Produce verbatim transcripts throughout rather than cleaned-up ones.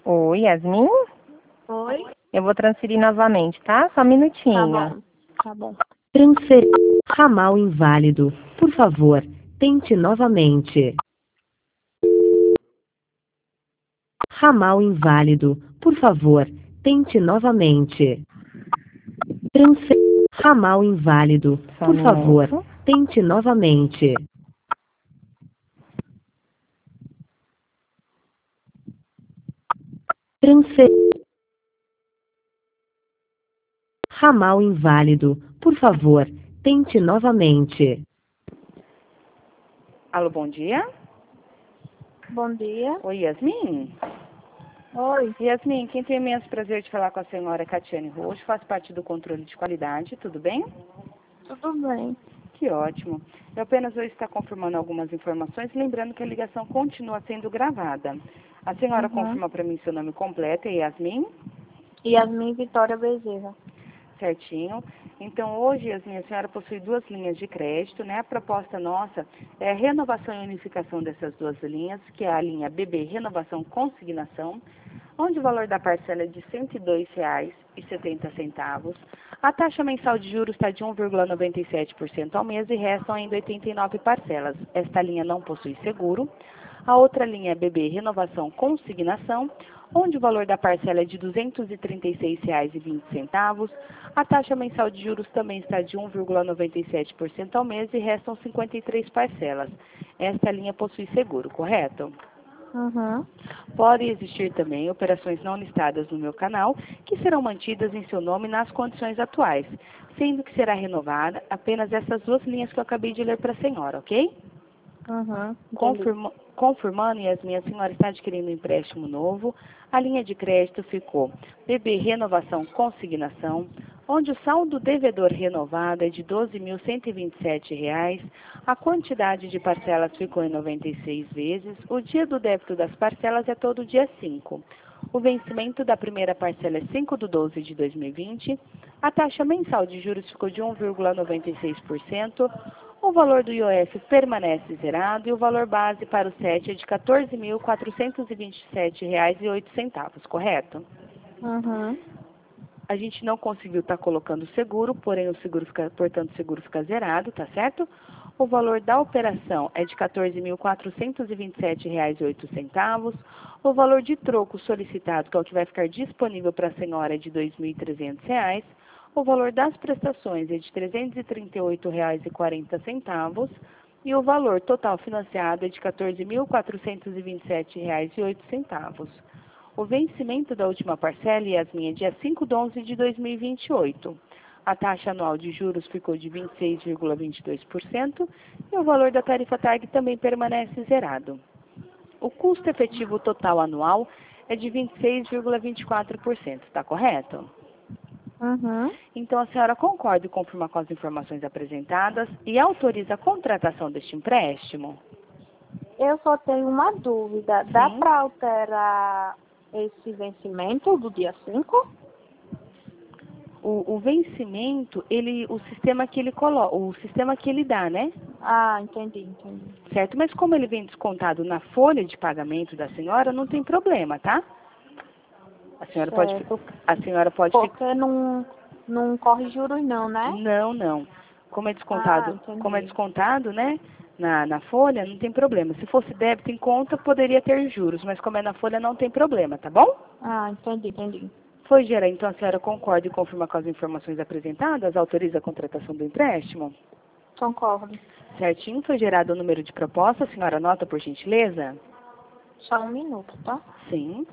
Oi, Yasmin? Oi? Eu vou transferir novamente, tá? Só um minutinho. Tá bom, tá bom. Transferir ramal inválido. Por favor, tente novamente. Ramal inválido. Por favor, tente novamente. Transferir ramal inválido. Só Por um favor, minuto. tente novamente. Transferir ramal inválido. Por favor, tente novamente. Alô, bom dia. Bom dia. Oi, Yasmin. Oi. Yasmin, quem tem imenso prazer de falar com a senhora é Catiane Roxo, faz parte do controle de qualidade, tudo bem? Tudo bem? Que ótimo. Eu apenas vou estar confirmando algumas informações, lembrando que a ligação continua sendo gravada. A senhora Uhum. confirma para mim seu nome completo, é Yasmin? Yasmin Vitória Bezerra. Certinho. Então, hoje, Yasmin, a senhora possui duas linhas de crédito, né? A proposta nossa é a renovação e unificação dessas duas linhas, que é a linha B B Renovação Consignação, onde o valor da parcela é de cento e dois reais e setenta centavos. A taxa mensal de juros está de um vírgula noventa e sete por cento ao mês e restam ainda oitenta e nove parcelas. Esta linha não possui seguro. A outra linha é B B Renovação Consignação, onde o valor da parcela é de duzentos e trinta e seis reais e vinte centavos. A taxa mensal de juros também está de um vírgula noventa e sete por cento ao mês e restam cinquenta e três parcelas. Esta linha possui seguro, correto? Uhum. Pode existir também operações não listadas no meu canal, que serão mantidas em seu nome nas condições atuais, sendo que será renovada apenas essas duas linhas que eu acabei de ler para a senhora, ok? Uhum. Confirma, confirmando, Yasmin, a senhora está adquirindo um empréstimo novo. A linha de crédito ficou B B Renovação Consignação, onde o saldo devedor renovado é de doze mil cento e vinte e sete reais. A quantidade de parcelas ficou em noventa e seis vezes. O dia do débito das parcelas é todo dia cinco. O vencimento da primeira parcela é cinco de doze de dois mil e vinte. A taxa mensal de juros ficou de um vírgula noventa e seis por cento. O valor do I O F permanece zerado e o valor base para o S E T é de quatorze mil quatrocentos e vinte e sete reais e oito centavos, correto? Uhum. A gente não conseguiu estar colocando seguro, porém o seguro fica, portanto, o seguro fica zerado, tá certo? O valor da operação é de quatorze mil quatrocentos e vinte e sete reais e oito centavos. O valor de troco solicitado, que é o que vai ficar disponível para a senhora, é de dois mil e trezentos reais. O valor das prestações é de trezentos e trinta e oito reais e quarenta centavos e o valor total financiado é de quatorze mil quatrocentos e vinte e sete reais e oito centavos. O vencimento da última parcela, Yasmin, é dia cinco de onze de dois mil e vinte e oito. A taxa anual de juros ficou de vinte e seis vírgula vinte e dois por cento e o valor da tarifa TAG também permanece zerado. O custo efetivo total anual é de vinte e seis vírgula vinte e quatro por cento, está correto? Uhum. Então, a senhora concorda e confirma com as informações apresentadas e autoriza a contratação deste empréstimo? Eu só tenho uma dúvida. Dá Sim. para alterar esse vencimento do dia cinco? O, o vencimento, ele, o sistema que ele coloca, o sistema que ele dá, né? Ah, entendi, entendi. Certo? Mas como ele vem descontado na folha de pagamento da senhora, não tem problema, tá? A senhora pode, Certo. a senhora pode ficar... Porque não, não corre juros não, né? Não, não. Como é Ah, descontado, entendi. como é descontado, né? Na, na folha, não tem problema. Se fosse débito em conta, poderia ter juros, mas como é na folha, não tem problema, tá bom? Ah, entendi, entendi. Foi, Gera, então a senhora concorda e confirma com as informações apresentadas? Autoriza a contratação do empréstimo? Concordo. Certinho, foi gerado o número de proposta. A senhora anota, por gentileza? Só um minuto, tá? Sim.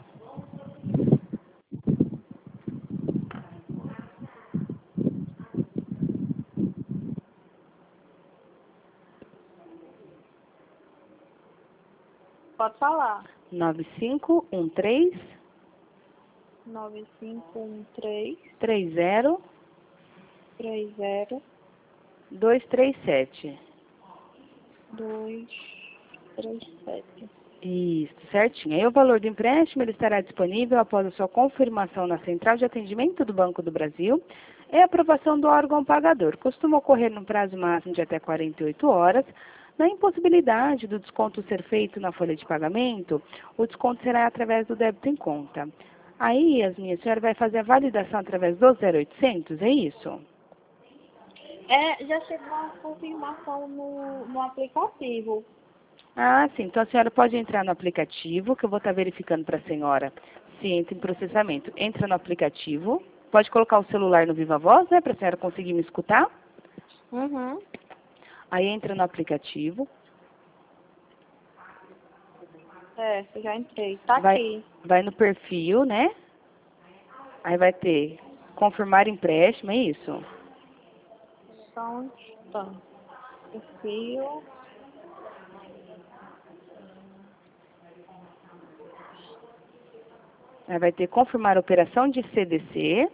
Pode falar. nove cinco um três, nove cinco um três, três zero, três zero, dois três sete. dois três sete. Isso, certinho. Aí o valor do empréstimo ele estará disponível após a sua confirmação na Central de Atendimento do Banco do Brasil e a aprovação do órgão pagador. Costuma ocorrer no prazo máximo de até quarenta e oito horas. Na impossibilidade do desconto ser feito na folha de pagamento, o desconto será através do débito em conta. Aí, Yasmin, a senhora vai fazer a validação através do zero oitocentos, é isso? É, já chegou a confirmação no, no aplicativo. Ah, sim. Então a senhora pode entrar no aplicativo, que eu vou estar verificando para a senhora se entra em processamento. Entra no aplicativo. Pode colocar o celular no Viva Voz, né, para a senhora conseguir me escutar. Uhum. Aí entra no aplicativo. É, já entrei. Tá vai, aqui. vai no perfil, né? Aí vai ter confirmar empréstimo, é isso? Só um instante. Perfil. Aí vai ter confirmar a operação de C D C.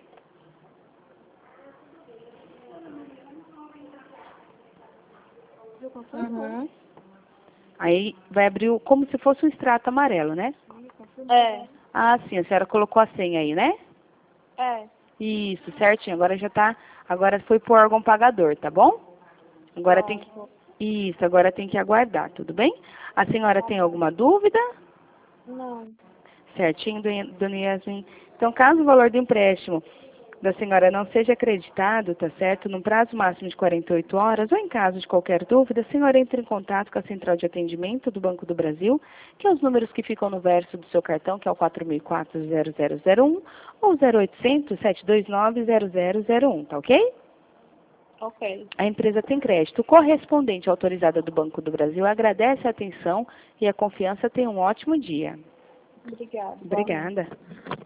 Uhum. Aí vai abrir o, como se fosse um extrato amarelo, né? É. Ah, sim, a senhora colocou a senha aí, né? É. Isso, certinho. Agora já tá, agora foi pro órgão pagador, tá bom? Agora tem que, isso, agora tem que aguardar, tudo bem? A senhora tem alguma dúvida? Não. Certinho, dona dona Yasmin. Então, caso o valor do empréstimo da senhora não seja acreditado, tá certo? No prazo máximo de quarenta e oito horas, ou em caso de qualquer dúvida, a senhora entra em contato com a Central de Atendimento do Banco do Brasil, que é os números que ficam no verso do seu cartão, que é o quatro mil e quatro, zero zero zero um, ou zero oitocentos, sete dois nove, zero zero zero um, tá ok? Ok. A empresa tem crédito. O correspondente autorizada do Banco do Brasil agradece a atenção e a confiança. Tenha um ótimo dia. Obrigada. Obrigada.